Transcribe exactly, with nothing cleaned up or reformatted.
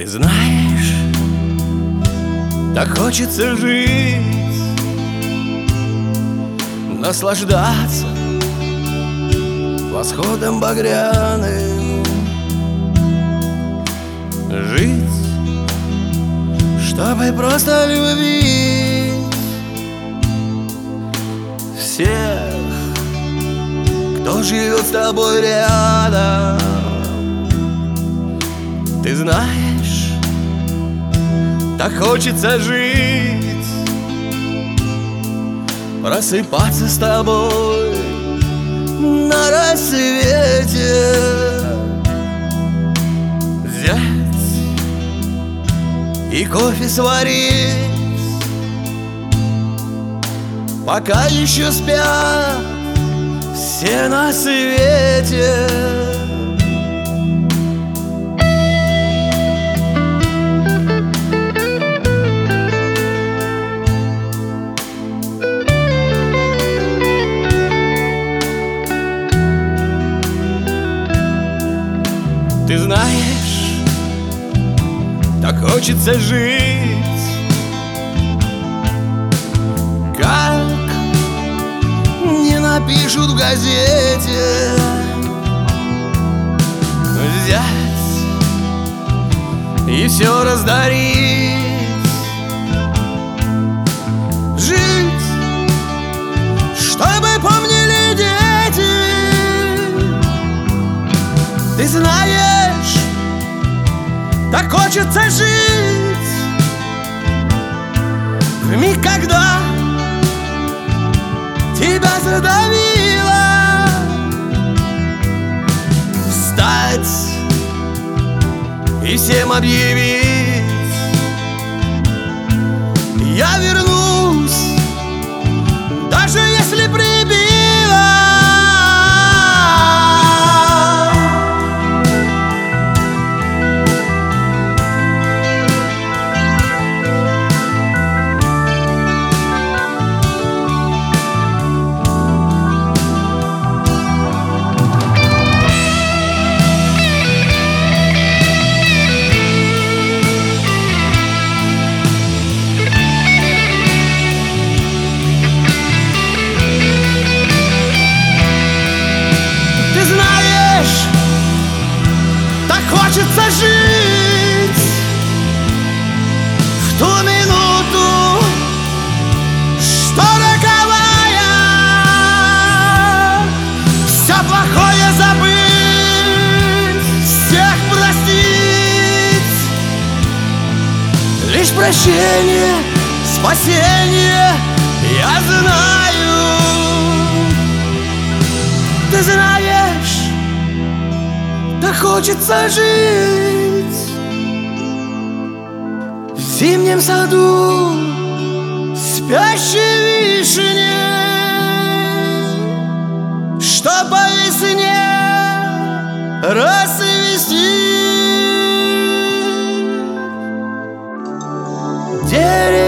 Ты знаешь, так хочется жить, наслаждаться восходом багряным, жить, чтобы просто любить всех, кто живет с тобой рядом. Ты знаешь, так хочется жить, просыпаться с тобой на рассвете, взять и кофе сварить, пока еще спят все на свете. Ты знаешь, так хочется жить, как не напишут в газете, взять и все раздарить, жить, чтобы помнили дети. Ты знаешь, так хочется жить в миг, когда тебя задавило, встать и всем объявить: я вернусь, даже если прибило. Хочется жить в ту минуту, что роковая, все плохое забыть, всех простить. Лишь прощение, спасение, я знаю. Ты знаешь, так хочется жить в зимнем саду спящей вишни, что по весне расцвести. Деревья